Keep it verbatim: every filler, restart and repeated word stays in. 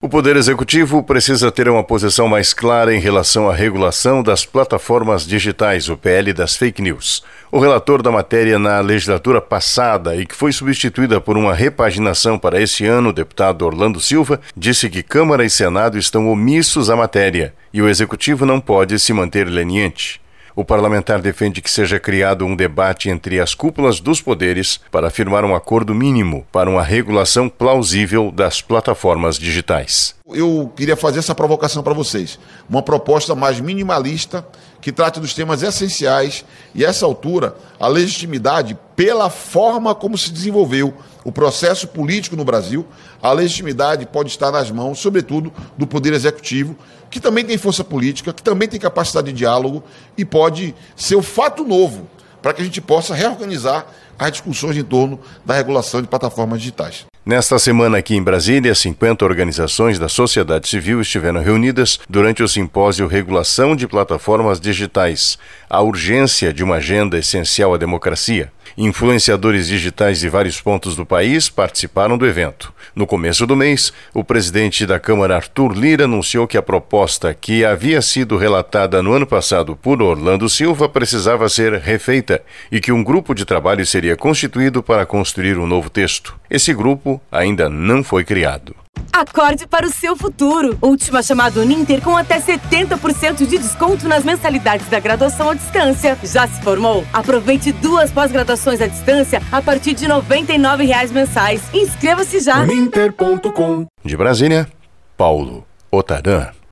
O Poder Executivo precisa ter uma posição mais clara em relação à regulação das plataformas digitais, o P L das fake news. O relator da matéria na legislatura passada e que foi substituída por uma repaginação para esse ano, o deputado Orlando Silva, disse que Câmara e Senado estão omissos à matéria e o Executivo não pode se manter leniente. O parlamentar defende que seja criado um debate entre as cúpulas dos poderes para firmar um acordo mínimo para uma regulação plausível das plataformas digitais. Eu queria fazer essa provocação para vocês. Uma proposta mais minimalista, que trate dos temas essenciais e, a essa altura, a legitimidade pela forma como se desenvolveu o processo político no Brasil, a legitimidade pode estar nas mãos, sobretudo, do Poder Executivo, que também tem força política, que também tem capacidade de diálogo e pode ser o fato novo para que a gente possa reorganizar as discussões em torno da regulação de plataformas digitais. Nesta semana aqui em Brasília, cinquenta organizações da sociedade civil estiveram reunidas durante o simpósio Regulação de Plataformas Digitais, a urgência de uma agenda essencial à democracia. Influenciadores digitais de vários pontos do país participaram do evento. No começo do mês, o presidente da Câmara, Arthur Lira, anunciou que a proposta que havia sido relatada no ano passado por Orlando Silva precisava ser refeita e que um grupo de trabalho seria constituído para construir um novo texto. Esse grupo ainda não foi criado. Acorde para o seu futuro. Última chamada Uninter com até setenta por cento de desconto nas mensalidades da graduação à distância. Já se formou? Aproveite duas pós-graduações à distância a partir de noventa e nove reais mensais. Inscreva-se já. Uninter ponto com. De Brasília, Paulo Otaran.